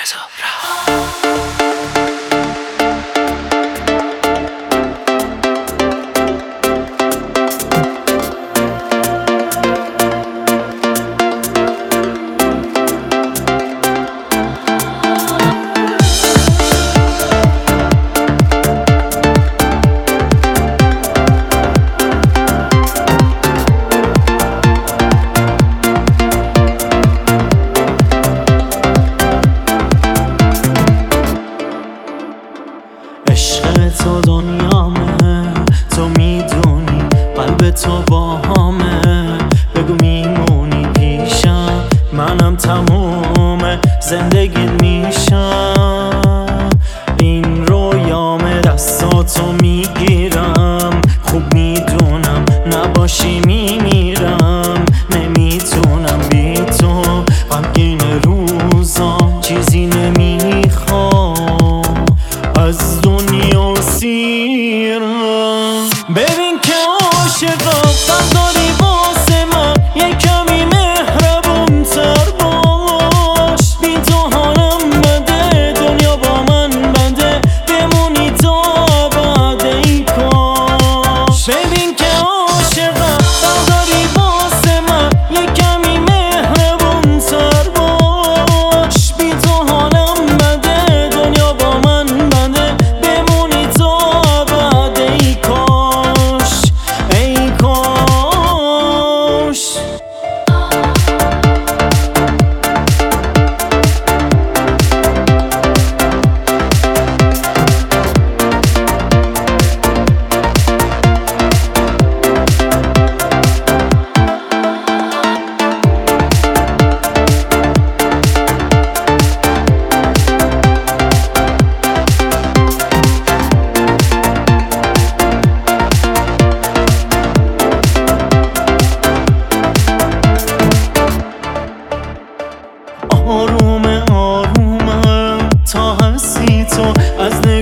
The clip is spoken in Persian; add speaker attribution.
Speaker 1: عشق تو دنیامه، تو میدونی قلب تو باهامه. بگو میمونی پیشم، منم تموم زندگی میشم. این رویامه دستاتو میگیرم، خوب میدونم نباشی میمیرم. نمیتونم بی تو غمگین روزام، چیزی نمیخوام از دنیا سیرم. ببین که عاشقم، غم داری واسه من، یه کمی مهربون تر باش. بی تو حالم بده، دنیا با من بده، بمونی تا ابد ای کاش. ببین که عاشقم، غم داری واسه من، یه کمی مهربون تر باش. بی تو حالم بده، دنیا با من بده، بمونی تا ابد ای کاش ای کاش. آرومه آرومه تا هستی تو، از